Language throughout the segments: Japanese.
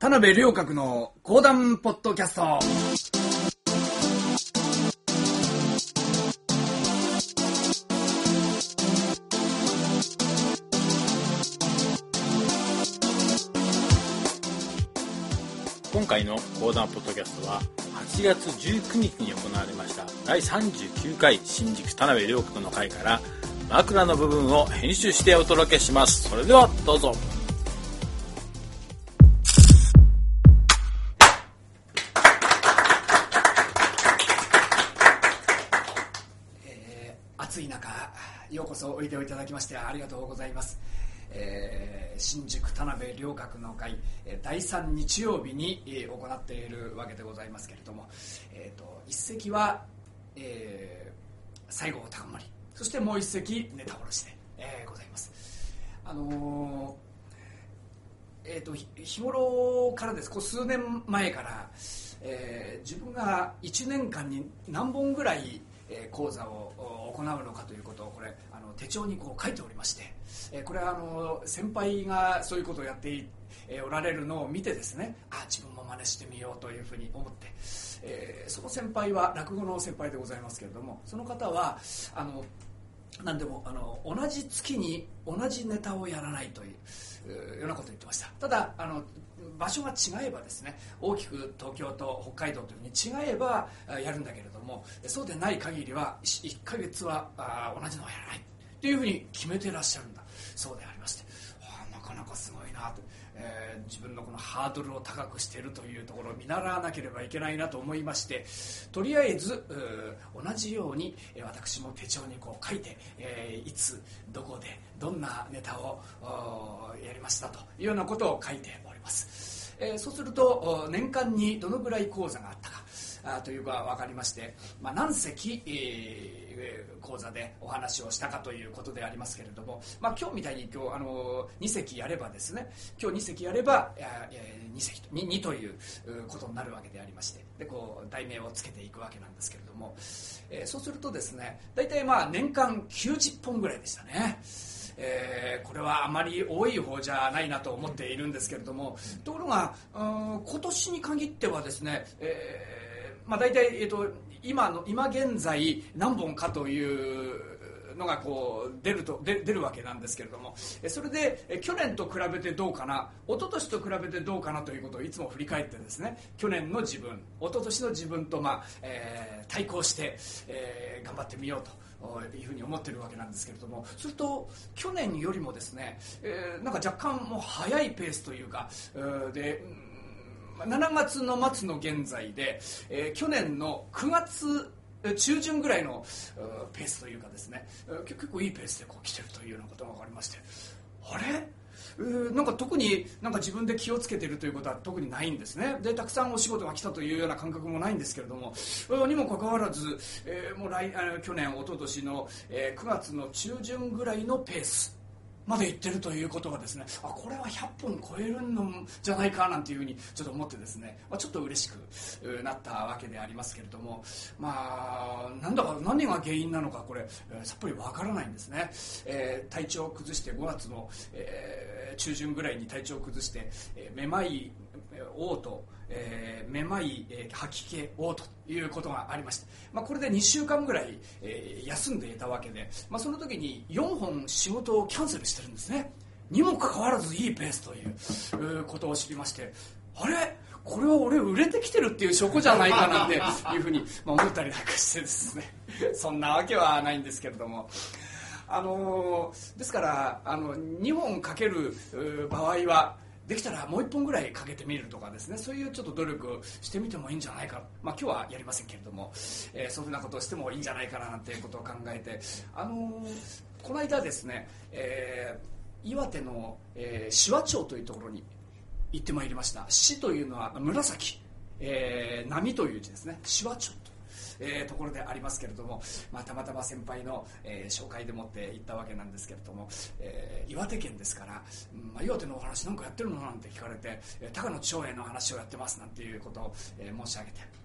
田辺良格の講談ポッドキャスト。 今回の講談ポッドキャストは8月19日に行われました第39回新宿田辺良格の会から枕の部分を編集してお届けします。それではどうぞ。 暑い中ようこそおいでいただきましてありがとうございます。新宿田辺良格の会第3日曜日に行っているわけでございますけれども、一席は、西郷隆盛、そしてもう一席ネタ卸しで、ございます。日頃からです、数年前から、自分が1年間に何本ぐらい講座を行うのかということを手帳に書いておりまして、これは先輩がそういうことをやっておられるのを見てですね、自分も真似してみようというふうに思って、その先輩は落語の先輩でございますけれども、その方は何でも同じ月に同じネタをやらないというようなことを言ってました。ただ場所が違えばですね、大きく東京と北海道というふうに違えばやるんだけれども、そうでない限りは1ヶ月は同じのをやらないというふうに決めてらっしゃるんだそうでありまして、なかなかすごいなと、自分のこのハードルを高くしているというところを見習わなければいけないなと思いまして、とりあえず同じように私も手帳に書いて、いつどこでどんなネタをやりましたというようなことを書いております。そうすると年間にどのぐらい講座があったかというか分かりまして、何席、講座でお話をしたかということでありますけれども、今日みたいに今日2席やればですね、今日2席やれば2ということになるわけでありまして、で題名をつけていくわけなんですけれども、そうするとですね、大体年間90本ぐらいでしたね。これはあまり多い方じゃないなと思っているんですけれども、ところが今年に限ってはですね、大体、今現在何本かというのが出るわけなんですけれども、それで去年と比べてどうかな、一昨年と比べてどうかなということをいつも振り返ってですね、去年の自分、一昨年の自分と対抗して、頑張ってみようというふうに思ってるわけなんですけれども、すると去年よりもですね、なんか若干もう早いペースというかで、7月の末の現在で、去年の9月中旬ぐらいのペースというかですね、結構いいペースで来てるというようなことが分かりまして、あれなんか特に自分で気をつけているということは特にないんですね。でたくさんお仕事が来たというような感覚もないんですけれども、にもかかわらず、もう去年一昨年の9月の中旬ぐらいのペースまで行ってるということがですね、これは100本超えるのじゃないかなんていうふうにちょっと思ってですね、ちょっと嬉しくなったわけでありますけれども、何が原因なのかこれさっぱりわからないんですね。体調を崩して5月の中旬ぐらいに体調を崩してめまい嘔吐、めまい吐き気嘔吐ということがありまして、これで2週間ぐらい休んでいたわけで、その時に4本仕事をキャンセルしてるんですね。にもかかわらずいいペースということを知りまして、あれこれは俺売れてきてるっていう証拠じゃないかなんていうふうに思ったりなんかしてですねそんなわけはないんですけれども、ですから2本かける場合はできたらもう1本ぐらいかけてみるとかですね、そういうちょっと努力をしてみてもいいんじゃないか、今日はやりませんけれども、そういうふうなことをしてもいいんじゃないかななんていうことを考えて、この間ですね、岩手の紫波町というところに行ってまいりました。紫というのは紫、波という字ですね。紫波町ところでありますけれども、たまたま先輩の、紹介でもって行ったわけなんですけれども、岩手県ですから、岩手のお話なんかやってるのなんて聞かれて、高野長英の話をやってますなんていうことを、申し上げて、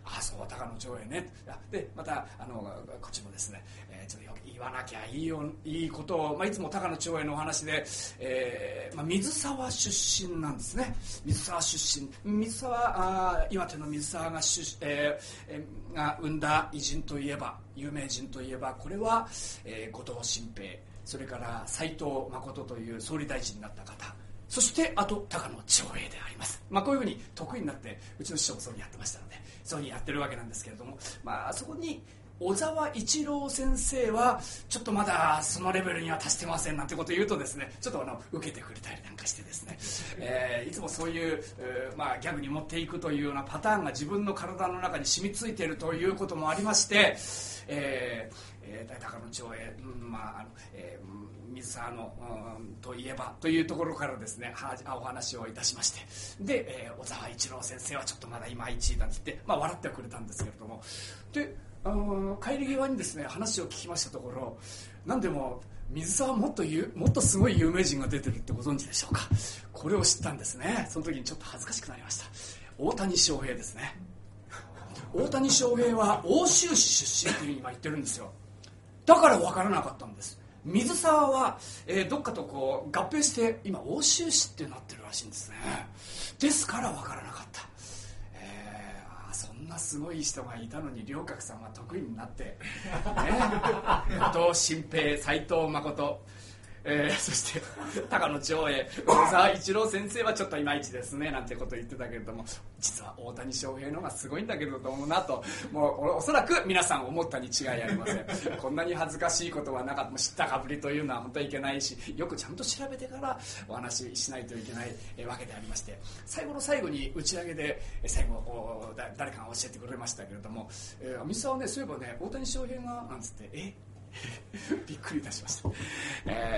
そう、高野長英ね。でまたこっちもですね、ちょっとよく言わなきゃいいことを、いつも高野長英のお話で、水沢出身なんですね。水沢出身、岩手の水沢が生んだ偉人といえば、有名人といえば、これは、後藤新平、それから斉藤誠という総理大臣になった方、そしてあと高野長英であります。こういうふうに得意になって、うちの師匠もそういうふうにやってましたので、そういうふうにやってるわけなんですけれども、そこに小沢一郎先生はちょっとまだそのレベルには達してませんなんてことを言うとですね、ちょっと受けてくれたりなんかしてですね、いつもそういう、ギャグに持っていくというようなパターンが自分の体の中に染みついているということもありまして、高野長英、水沢の、といえばというところからですね、お話をいたしまして、で、小沢一郎先生はちょっとまだいまいちだって言って、笑ってはくれたんですけれども、で帰り際にですね話を聞きましたところ、なんでも水沢もっとすごい有名人が出てるってご存知でしょうか。これを知ったんですね。その時にちょっと恥ずかしくなりました。大谷翔平ですね。大谷翔平は奥州市出身というふうに今言ってるんですよ。だから分からなかったんです。水沢は、どっかとこう合併して今奥州市ってなってるらしいんですね。ですから分からなかった。そんなすごい人がいたのに両角さんは得意になって、後藤新平、斉藤誠、そして高野長英、小沢一郎先生はちょっといまいちですねなんてことを言ってたけれども、実は大谷翔平の方がすごいんだけどと思うなと、もうおそらく皆さん思ったに違いありません。こんなに恥ずかしいことはなかった。知ったかぶりというのは本当にいけないし、よくちゃんと調べてからお話ししないといけないわけでありまして、最後の最後に打ち上げで最後誰かが教えてくれましたけれども、水沢ね、そういえばね、大谷翔平がなんつってびっくりいたしました。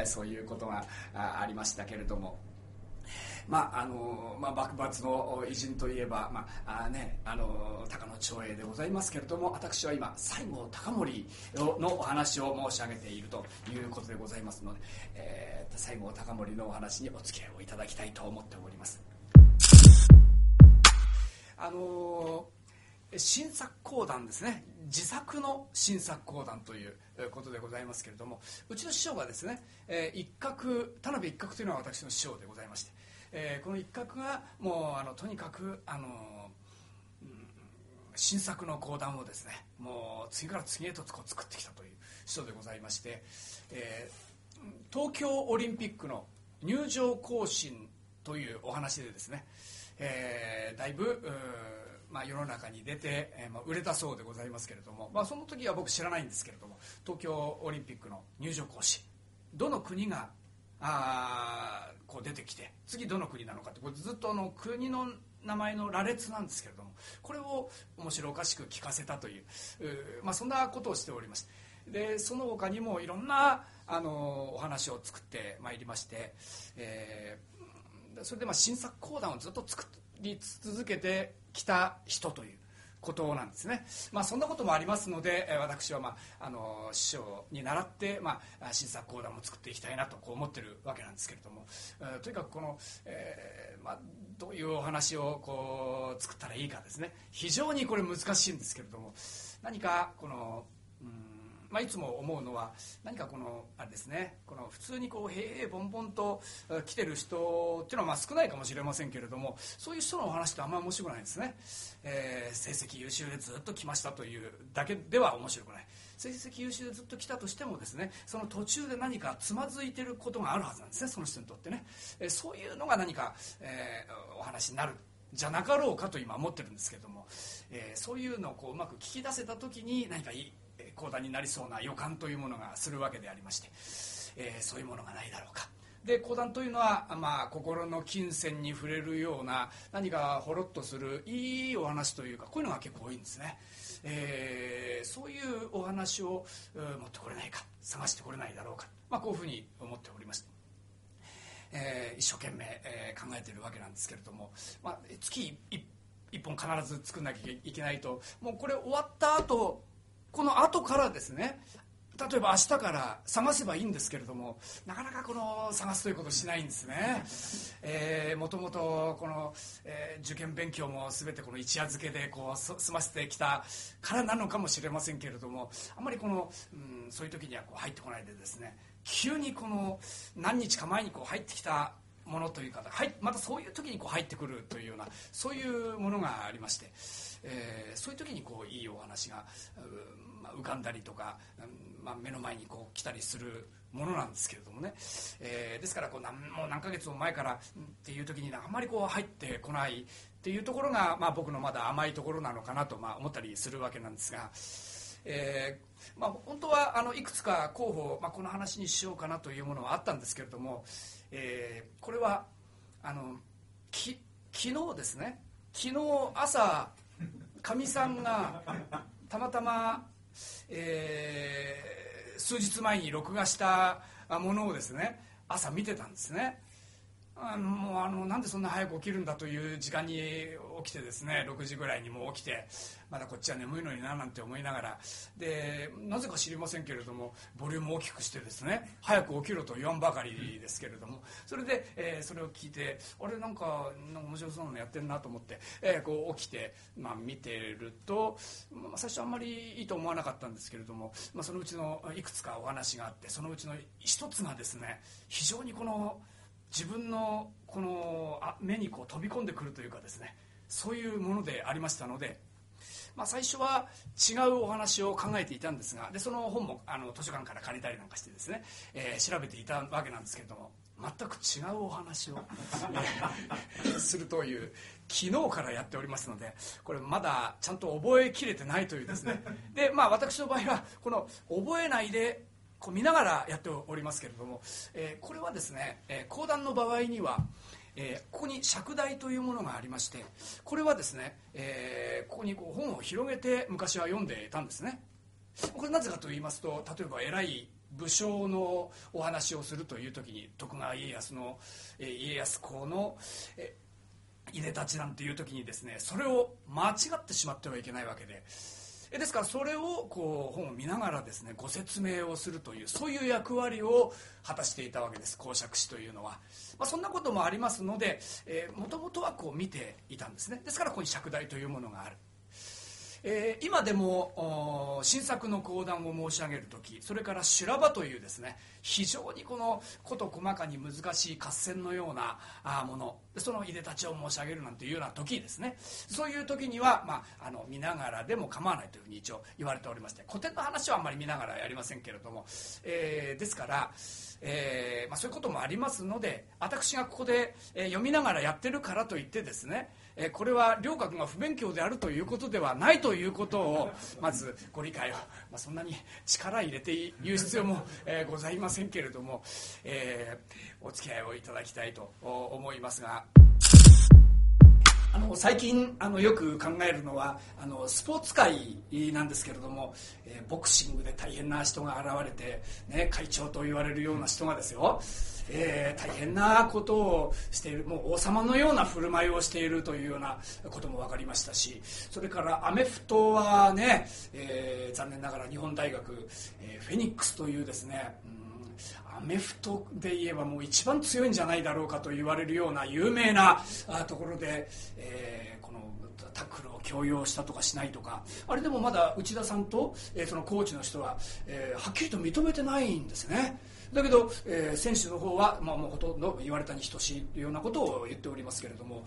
そういうことがありましたけれども、幕末の偉人といえば、高野長英でございますけれども、私は今西郷隆盛のお話を申し上げているということでございますので、西郷隆盛のお話にお付き合いをいただきたいと思っております。新作講談ですね、自作の新作講談ということでございますけれども、うちの師匠がですね、田辺一角というのは私の師匠でございまして、この一角がもうとにかく新作の講談をですね、もう次から次へと作ってきたという師匠でございまして、東京オリンピックの入場行進というお話でですね、だいぶ世の中に出て、売れたそうでございますけれども、その時は僕知らないんですけれども、東京オリンピックの入場行進、どの国がこう出てきて次どの国なのかって、これずっと国の名前の羅列なんですけれども、これを面白おかしく聞かせたという、そんなことをしております。でその他にもいろんなお話を作ってまいりまして、それで新作講談をずっと作り続けてきた人ということなんですね。そんなこともありますので、私は師匠に倣って、新作講談も作っていきたいなと思ってるわけなんですけれども、とにかくこの、どういうお話を作ったらいいかですね、非常にこれ難しいんですけれども、何かこのいつも思うのは、何かあれですね、普通に平々凡々と来てる人っていうのは少ないかもしれませんけれども、そういう人のお話ってあんまり面白くないですね。成績優秀でずっと来ましたというだけでは面白くない。成績優秀でずっと来たとしてもですね、その途中で何かつまずいてることがあるはずなんですね、その人にとってね。そういうのが何か、お話になるじゃなかろうかと今思ってるんですけれども、そういうのをうまく聞き出せた時に何かいい講談になりそうな予感というものがするわけでありまして、そういうものがないだろうか。で講談というのは、心の金銭に触れるような何かほろっとするいいお話というか、こういうのが結構多いんですね。そういうお話を持ってこれないか、探してこれないだろうか、こういうふうに思っておりまして、一生懸命、考えているわけなんですけれども、月1本必ず作んなきゃいけないと、もうこれ終わった後、この後からですね、 例えば明日から探せばいいんですけれども、なかなかこの探すということをしないんですね。もともとこの、受験勉強も全てこの一夜漬けでこう済ませてきたからなのかもしれませんけれども、あんまりこの、そういう時にはこう入ってこないでですね、急にこの何日か前にこう入ってきたものというか、またそういう時にこう入ってくるというような、そういうものがありまして、そういう時にこういいお話が浮かんだりとか、目の前にこう来たりするものなんですけれどもね、ですからこうもう何ヶ月も前からっていう時にあんまりこう入ってこないっていうところが、僕のまだ甘いところなのかなと思ったりするわけなんですが、本当はいくつか候補、この話にしようかなというものはあったんですけれども、これは昨日ですね、昨日朝かみさんがたまたま、数日前に録画したものをですね、朝見てたんですね。もうなんでそんな早く起きるんだという時間に起きてですね、6時ぐらいにもう起きて、まだこっちは眠いのにななんて思いながら、でなぜか知りませんけれどもボリュームを大きくしてですね、早く起きろと言わんばかりですけれども、それで、それを聞いて、あれなんか面白そうなのやってるなと思って、こう起きて、見てると、最初あんまりいいと思わなかったんですけれども、そのうちのいくつかお話があって、そのうちの一つがですね、非常にこの自分のこの目にこう飛び込んでくるというかですね、そういうものでありましたので、最初は違うお話を考えていたんですが、でその本も図書館から借りたりなんかしてですね、調べていたわけなんですけれども、全く違うお話を、するという昨日からやっておりますので、これまだちゃんと覚えきれてないというですね。で私の場合はこの覚えないでこう見ながらやっておりますけれども、これはですね、講談の場合には、ここに釈台というものがありまして、これはですね、ここにこう本を広げて昔は読んでいたんですね。これなぜかと言いますと、例えば偉い武将のお話をするという時に、徳川家康の、家康公の、いでたちなんていう時にですね、それを間違ってしまってはいけないわけで、ですからそれをこう本を見ながらですね、ご説明をするという、そういう役割を果たしていたわけです、講釈師というのは。そんなこともありますので、もともとはこう見ていたんですね。ですからここに釈台というものがある。今でも新作の講談を申し上げるとき、それから修羅場というですね、非常にこの事細かに難しい合戦のようなもの、そのいでたちを申し上げるなんていうような時ですね、そういう時には、見ながらでも構わないというふうに一応言われておりまして、古典の話はあんまり見ながらやりませんけれども、ですから、そういうこともありますので、私がここで、読みながらやってるからといってですね、これは両閣が不勉強であるということではないということをまずご理解を、そんなに力入れて言う必要も、ございませんけれども、お付き合いをいただきたいと思いますが、最近よく考えるのはスポーツ界なんですけれども、ボクシングで大変な人が現れて、会長と言われるような人がですよ、大変なことをしている、もう王様のような振る舞いをしているというようなことも分かりましたし、それからアメフトはね、残念ながら日本大学、フェニックスというですね、アメフトで言えばもう一番強いんじゃないだろうかと言われるような有名なところで、このタックルを強要したとかしないとか、あれでもまだ内田さんと、そのコーチの人は、はっきりと認めてないんですね。だけど、選手の方は、もうほとんど言われたに等しいというようなことを言っておりますけれども、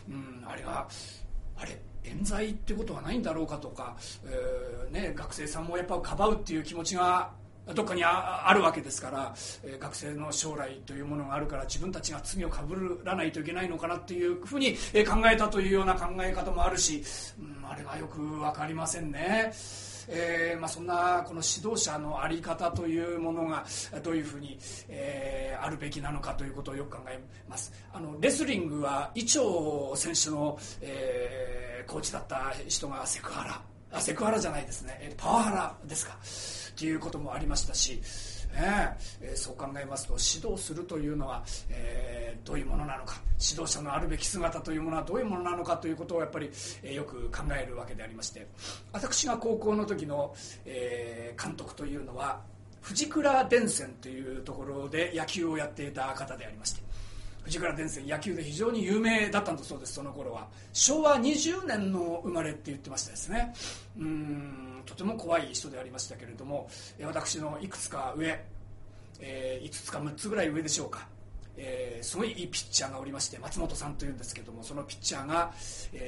あれ冤罪ってことはないんだろうかとか、学生さんもやっぱかばうっていう気持ちがどっかにあるわけですから、学生の将来というものがあるから、自分たちが罪をかぶらないといけないのかなっていうふうに考えたというような考え方もあるし、あれはよく分かりませんね。そんなこの指導者の在り方というものがどういうふうに、あるべきなのかということをよく考えます。レスリングは伊調選手の、コーチだった人がセクハラじゃないですね、パワハラですかということもありましたし、そう考えますと、指導するというのは、どういうものなのか、指導者のあるべき姿というものはどういうものなのかということをやっぱり、よく考えるわけでありまして、私が高校の時の、監督というのは藤倉電線というところで野球をやっていた方でありまして、藤倉電線野球で非常に有名だったんだそうです。その頃は昭和20年の生まれって言ってましたですね。とても怖い人でありましたけれども、私のいくつか上、5つか6つぐらい上でしょうか、すごいいいピッチャーがおりまして、松本さんというんですけども、そのピッチャーが、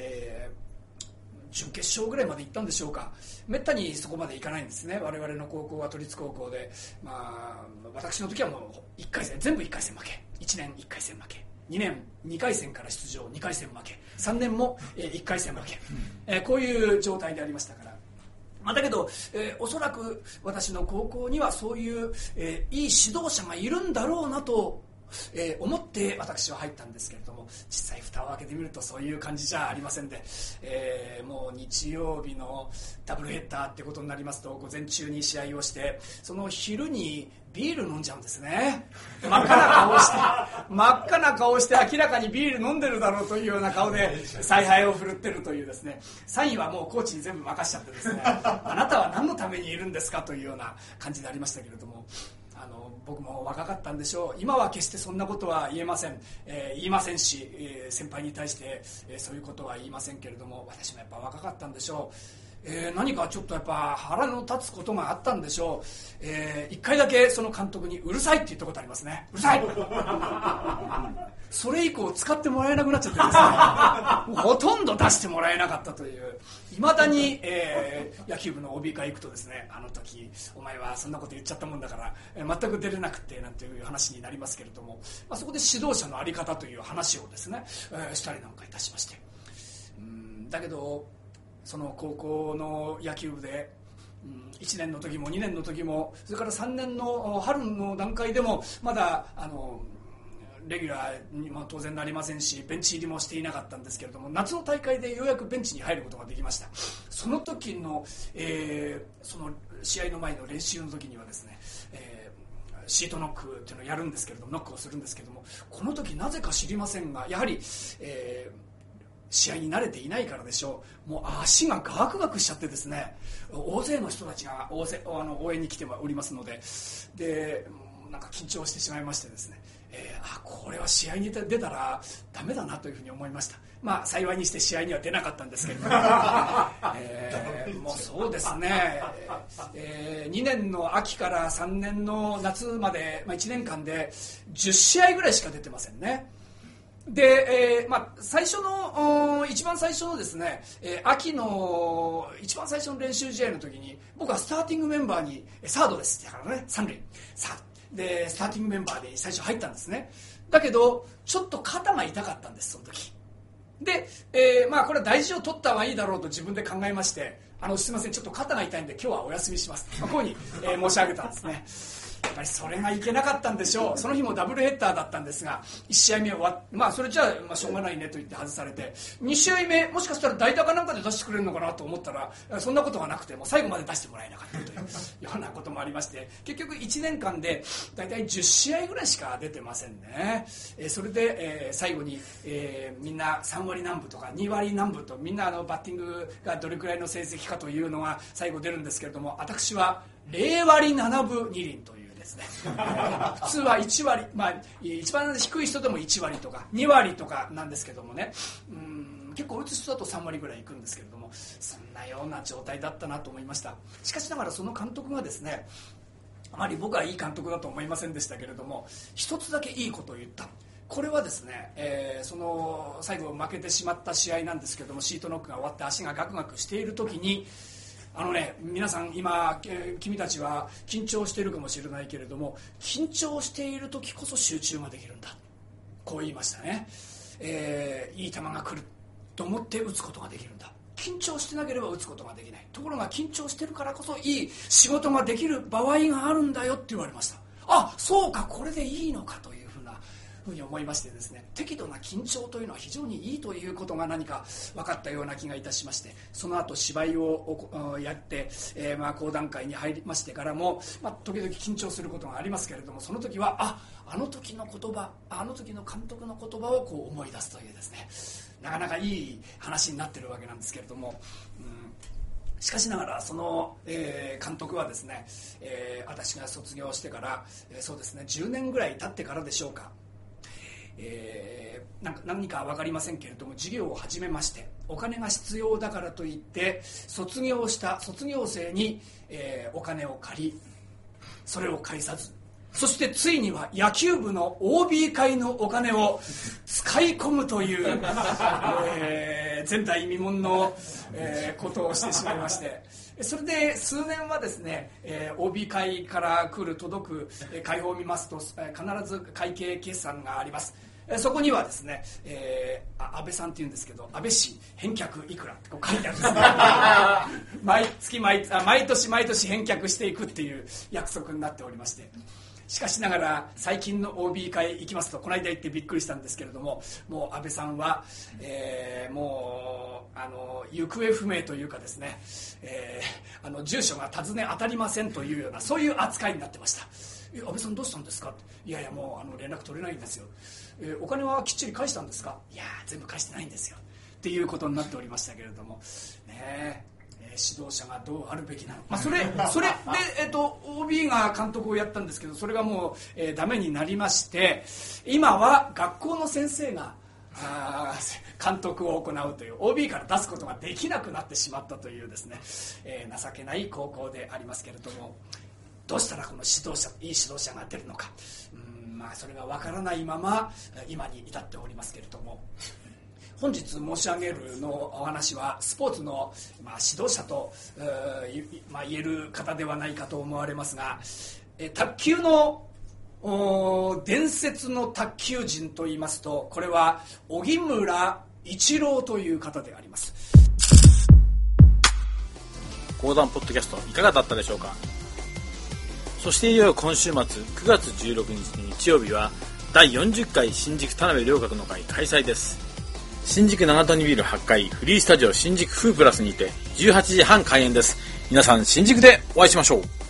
準決勝ぐらいまで行ったんでしょうか。めったにそこまで行かないんですね。我々の高校は都立高校で、私の時はもう1回戦全部1回戦負け、1年1回戦負け、2年2回戦から出場2回戦負け、3年も1回戦負け、こういう状態でありましたから、だけど、おそらく私の高校にはそういう、いい指導者がいるんだろうなと思って私は入ったんですけれども、実際蓋を開けてみるとそういう感じじゃありませんで、もう日曜日のダブルヘッダーってことになりますと、午前中に試合をして、その昼にビール飲んじゃうんですね。真っ赤な顔をして明らかにビール飲んでるだろうというような顔で采配を振るってるというですね、サインはもうコーチに全部任しちゃってですねあなたは何のためにいるんですかというような感じでありましたけれども、僕も若かったんでしょう。今は決してそんなことは言えません、言いませんし、先輩に対して、そういうことは言いませんけれども、私もやっぱ若かったんでしょう。何かちょっとやっぱ腹の立つことがあったんでしょう。一回だけその監督にうるさいって言ったことありますね。うるさいそれ以降使ってもらえなくなっちゃってですねほとんど出してもらえなかったという。いまだに、野球部の OB 会行くとですね、あの時お前はそんなこと言っちゃったもんだから、全く出れなくてなんていう話になりますけれども、そこで指導者の在り方という話をですね、したりなんかいたしまして、だけどその高校の野球部で1年の時も2年の時も、それから3年の春の段階でもまだレギュラーにも当然なりませんし、ベンチ入りもしていなかったんですけれども、夏の大会でようやくベンチに入ることができました。その時の、その試合の前の練習の時にはですね、シートノックっていうのをやるんですけれども、ノックをするんですけれども、この時なぜか知りませんが、やはり、試合に慣れていないからでしょう、もう足がガクガクしちゃってですね、大勢の人たちが応援に来ておりますので、なんか緊張してしまいましてですね、これは試合に出たらダメだなというふうに思いました。幸いにして試合には出なかったんですけれども、もうそうですね、2年の秋から3年の夏まで、1年間で10試合ぐらいしか出てませんね。で、一番最初のですね、秋の一番最初の練習試合の時に、僕はスターティングメンバーにサードですだからね、三塁でスターティングメンバーで最初入ったんですね。だけどちょっと肩が痛かったんです、その時で。これは大事を取った方がいいだろうと自分で考えまして、すいません、ちょっと肩が痛いんで今日はお休みします、こういうふうに、申し上げたんですね。やっぱりそれがいけなかったんでしょう。その日もダブルヘッダーだったんですが、1試合目終わって、それじゃあ、しょうがないねと言って外されて、2試合目もしかしたら代打かなんかで出してくれるのかなと思ったら、そんなことがなくて、もう最後まで出してもらえなかったというようなこともありまして、結局1年間で大体10試合ぐらいしか出てませんね。それで、最後に、みんな3割何分とか2割何分と、みんなバッティングがどれくらいの成績かというのが最後出るんですけれども、私は0割7分2厘という、普通は1割、一番低い人でも1割とか2割とかなんですけどもね、結構打つ人だと3割ぐらいいくんですけれども、そんなような状態だったなと思いました。しかしながらその監督がですね、あまり僕はいい監督だと思いませんでしたけれども、一つだけいいことを言った。これはですね、その最後負けてしまった試合なんですけれども、シートノックが終わって足がガクガクしている時に、皆さん今君たちは緊張しているかもしれないけれども、緊張している時こそ集中ができるんだ、こう言いましたね。いい球が来ると思って打つことができるんだ。緊張してなければ打つことができない。ところが緊張してるからこそいい仕事ができる場合があるんだよって言われました。そうか、これでいいのかというふうに思いましてですね、適度な緊張というのは非常にいいということが何か分かったような気がいたしまして、その後芝居をやって、講談会に入りましてからも、時々緊張することがありますけれども、その時はあの時の言葉、あの時の監督の言葉を思い出すというですね、なかなかいい話になってるわけなんですけれども、 しかしながらその、監督はですね、私が卒業してから、そうですね10年ぐらい経ってからでしょうか、何か分かりませんけれども事業を始めまして、お金が必要だからといって卒業した卒業生に、お金を借り、それを返さず、そしてついには野球部の OB 会のお金を使い込むという、前代未聞の、ことをしてしまいまして、それで数年はですね、OB 会から届く会報を見ますと、必ず会計決算があります。そこにはですね、安倍さんっていうんですけど、安倍氏返却いくらってこう書いてあるんですね毎年返却していくっていう約束になっておりまして、しかしながら最近の OB 会行きますと、この間行ってびっくりしたんですけれども、もう安倍さんは、もう行方不明というかですね、住所が尋ね当たりませんというような、そういう扱いになってました。安倍さんどうしたんですか？いやいや、もう連絡取れないんですよ。お金はきっちり返したんですか？いや全部返してないんですよっていうことになっておりましたけれどもね。指導者がどうあるべきなのか、それで、OB が監督をやったんですけど、それがもう、ダメになりまして、今は学校の先生が監督を行うという、 OB から出すことができなくなってしまったというですね、情けない高校でありますけれども、どうしたらこのいい指導者が出るのか、それが分からないまま今に至っておりますけれども、本日申し上げるのお話はスポーツの、指導者と、言える方ではないかと思われますが、卓球の伝説の卓球人といいますと、これは荻村一郎という方であります。 講談ポッドキャストいかがだったでしょうか。そしていよいよ今週末9月16日日曜日は第40回新宿田辺両学の会開催です。新宿長谷ビル8階フリースタジオ新宿フープラスにて18時半開演です。皆さん新宿でお会いしましょう。